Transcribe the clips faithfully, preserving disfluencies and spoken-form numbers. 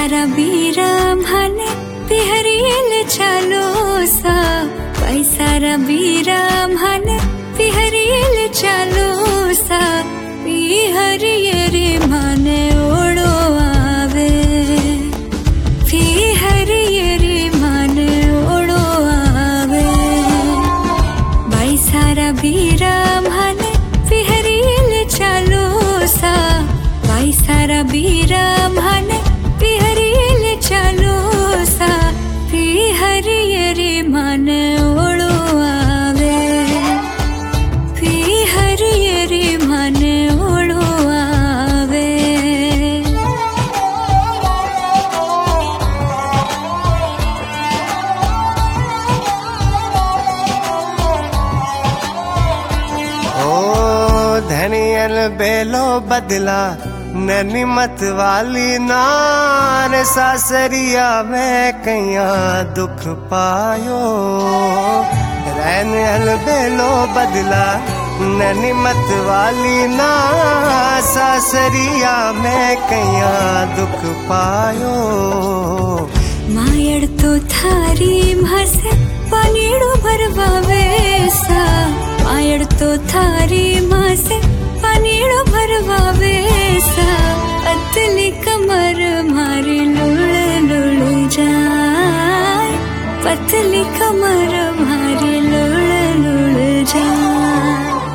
सारा बीरा भने पिहरियल चालो सा बाई सारा बीरा भने पिहरियल चालो सा पिहरियरे माने ओड़ो आवे पिहरियरे माने ओड़ो आवे बाई सारा बीरा भने पिहरियल चालो सा बाई सारा बीरा भने पिहरियल चालो सा पिहरियरे माने ओड़ो आवे पिहरियरे माने ओड़ो आवे। ओ धनियल बेलो बदला नैनी मत वाली नार सासरिया में कैया दुख पायो रैन हल बेलो बदला नैनी मत वाली नार सासरिया में कैया दुख पायो। मायड़ तो थारी भासे पानीड़ो भरवावे सा मायड़ तो थारी मासे पानीड़ो भरवावे सा पतली कमर मारी लुड़ लुड़ जाए पतली कमर मारी लुड़ लुड़ जाए।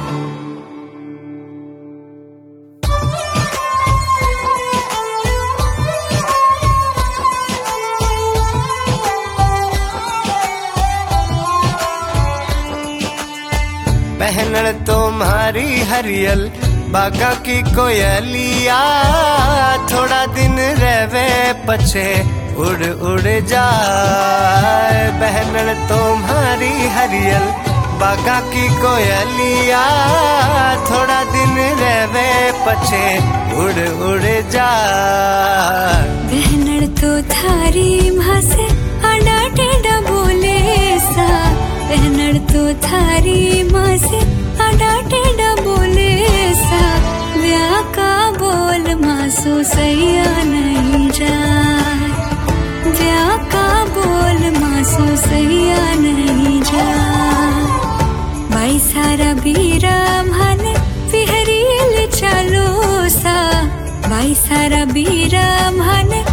पहनल तुम्हारी हरियल बागा की कोयलिया थोड़ा दिन रहवे पछे उड़ उड़ जाए पहनल तुम्हारी हरियल बागा की कोयलिया थोड़ा दिन रहवे पछे उड़ उड़ जाए। पहनल तो थारी भासे आडा टेढ़ा बोले सा पहनल तो थारी माँ से आडा टेढ़ा बोले सा ब्याह का बोल मासो सैया नहीं जाए ब्याह का बोल मासो सैया नहीं जाए। बाई सारा बीरा भने पिहरियल चालो सा बाई सारा बीरा भने